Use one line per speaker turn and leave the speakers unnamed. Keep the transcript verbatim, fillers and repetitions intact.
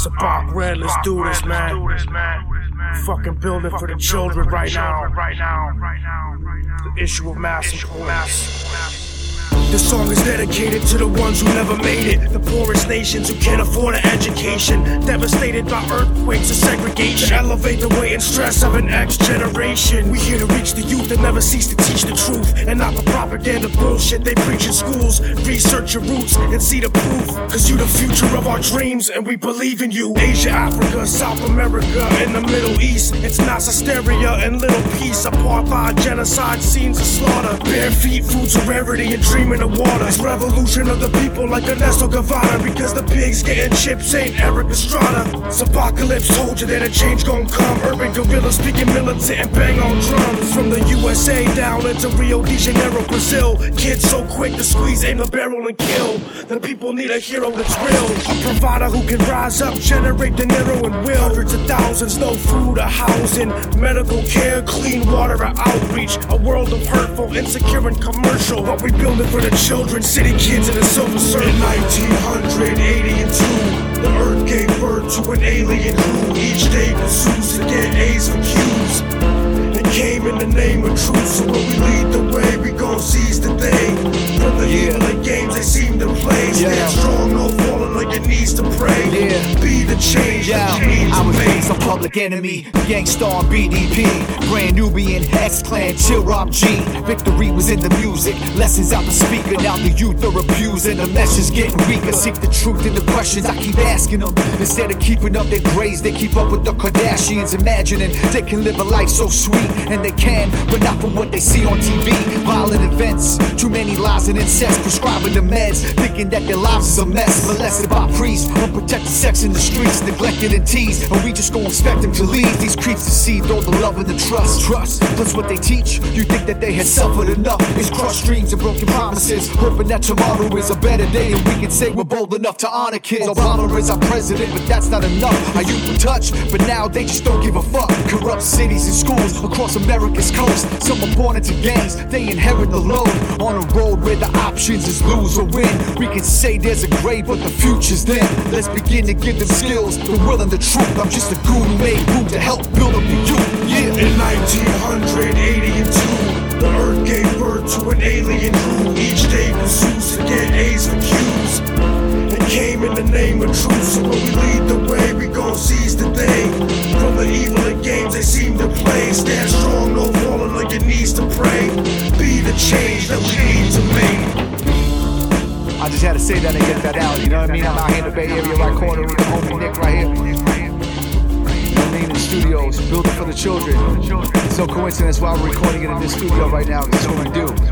Sabak Red, let's do this, man. Fucking building for the children right now. The issue of mass importance. This song is dedicated to the ones who never made it, the poorest nations who can't afford an education, devastated by earthquakes and segregation, to elevate the weight and stress of an X generation. We here to reach the youth that never cease to teach the truth, and not the propaganda bullshit they preach in schools. Research your roots and see the proof, cause you the future of our dreams and we believe in you. Asia, Africa, South America, and the Middle East, it's mass hysteria and little peace. Apartheid, genocide, scenes of slaughter, bare feet, foods of rarity, and dreaming of water. It's revolution of the people like Ernesto Guevara, because the pigs getting chips ain't Eric Estrada. Apocalypse told you that a change gon' come. Urban gorillas speaking militant and bang on drums. From the U S A down into Rio de Janeiro, Brazil, kids so quick to squeeze, aim the barrel and kill. The people need a hero that's real, a provider who can rise up, generate dinero and will. Hundreds of thousands, no food or housing, medical care, clean water or outreach. A world of hurtful, insecure and commercial, but we building for the children, city kids in a silver surf. In nineteen eighty-two, the earth gave birth to an alien who each day pursues to get A's for Q's. It came in the name of truth, so when we lead the way, we gon' seize the day. From the
yeah.
evil and games they seem to play, stand
yeah.
strong, no falling on your knees to pray.
Yeah.
Be the change
yeah.
that you need
I
to
was
make.
raised a public enemy, Gangstar B D P, Grand Nubian, X-Clan, Chill Rob G. Victory was in the music, lessons out the speaker. Now the youth are abusing, the message getting weaker. Seek the truth in the questions I keep asking them. Instead of keeping up their grades, they keep up with the Kardashians, imagining they can live a life so sweet. And they can, but not from what they see on T V. Violent events, too many lies and incest, prescribing the meds, thinking that their lives is a mess. Molested by priests, unprotected sex in the streets, neglected and teased, and we just gon' expect them to leave. These creeps deceived all the love and the trust. Trust, plus what they teach, you think that they had suffered enough. It's crushed dreams and broken promises, hoping that tomorrow is a better day and we can say we're bold enough to honor kids. Obama is our president, but that's not enough. Our youth were touched, but now they just don't give a fuck. Corrupt cities and schools across America's coast. Some are born into gangs, they inherit the load. On a road where the options is lose or win, we can say there's a grave, but the future's then. Let's begin to give them skills, the will and the truth. I'm just a goon who made room to help build up the youth. Yeah.
In nineteen eighty-two, the earth gave birth to an alien who each day pursues to get A's for Q's. It came in the name of truth, so when we lead the way, we gon' seize the day. From the evil and games they seem to play, stand strong, no falling on your knees to pray. Be the change that we need to make.
I just had to say that and get that out, you know what I mean? I'm out here in the Bay Area, right corner with the homie Nick right here. You know what I mean? In the studios, building for the children. It's no coincidence why we're recording it in this studio right now, because it's what we do.